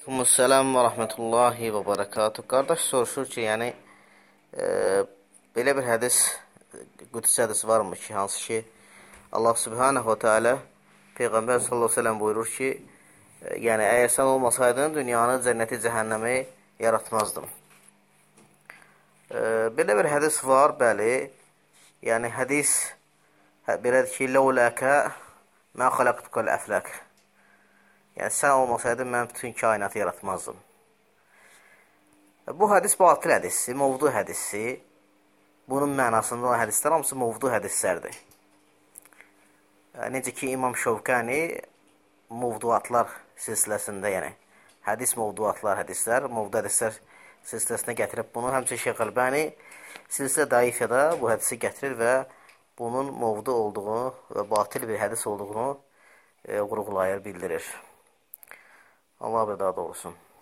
Aleykümselam və rəhmətullahi və bərəkatuhu. Qardaş soruşur ki, belə bir hədis, qudsi hədis varmı ki, hansı ki, Allah Subhanahu və Teala Peyğəmbər sallallahu əleyhi və səlləm buyurur ki, əgər sən olmasaydın, dünyanı, cənnəti, cəhənnəmi yaratmazdım. Belə bir hədis var, bəli. Yəni, hədis belədir ki, Ləuləkə mən xaləqtukəl əflək. Yəni, sən olmasaydın, mən bütün kainatı yaratmazdım. Bu hədis batıl hədissi, movdu hədissi. Bunun mənasında olan hədislər hamısı movdu hədislərdir. Necə ki, İmam Şövkəni movduatlar silsiləsində, hədis movduatlar hədislər, movdu hədislər silsiləsinə gətirib bunu. Həmçə Şeyx Əlbani silsilə daifədə bu hədisi gətirir və bunun movdu olduğunu və batil bir hədis olduğunu vurğulayır, bildirir. Allah bədada olsun.